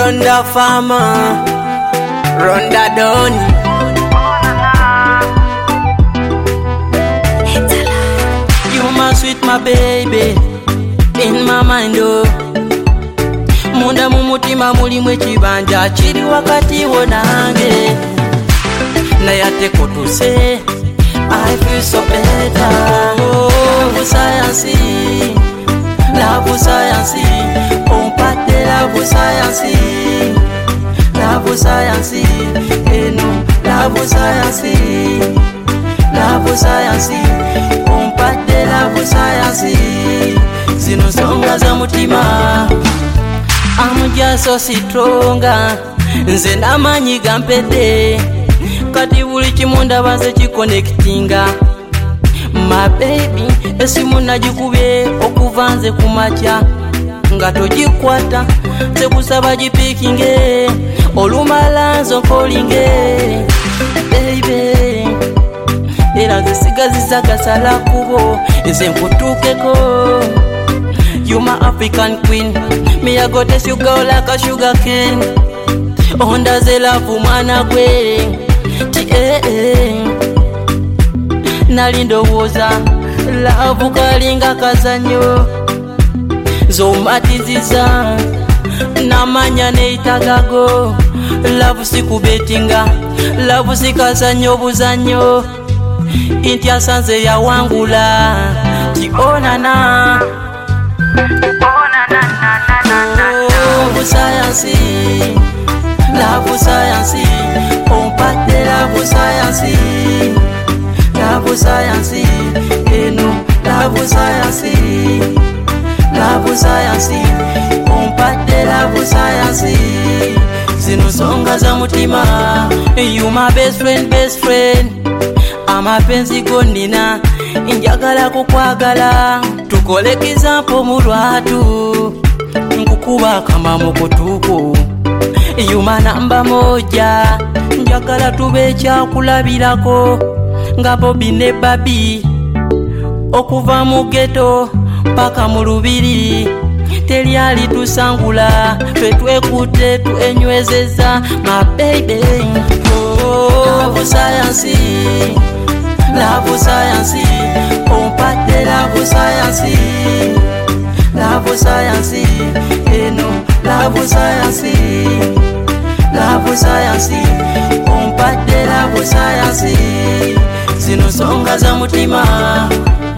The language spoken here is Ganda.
Ronda Farmer, Ronda Don. You my sweet, my baby, in my mind, oh. Munda mumutima mulimwe chibanja chiri wakati wonange. Na yate kotuse, I feel so better. Love science, love science, umpate love science, love science, eno love science, love science, umpate love science. Zino songa za mutima, I'm just so stronger. Nze namanyi gampede, kati buli kimunda banze kiconnectinga. My baby, esimu najikubye okuvanze kumacha nga togikwata sekusaba gipikinge olumalanzo nkolinge baby era zisigazizagasala kubo nze nkutuukeko. You my African queen, me I go taste you girl like a sugar cane. Onda ze love mwana gwe nalindo woza love kalinga kazanyo zomatiziza namanya neitagago. Love sikubetinga, love sikazanyo buzanyo. Inti asanze ya wangula tionana. Love science, love science, umpate love science, love science, eno love science, love science, umpate love science. Zino songa za mutima, you my best friend, amapenzi gonina, njagala kukwagala, tukole kizampo mulwatu, nkukuba kama mukutuko. You my number moja, njagala tube kyakulabirako nga Bobby ne Babi, okuva mu ghetto paka mu lubiri teryali tusangula twekute tuenywezeza my baby. Love science, love science, umpate love science, love science, eno love science, love science, umpate love science. Zino songa za mutima.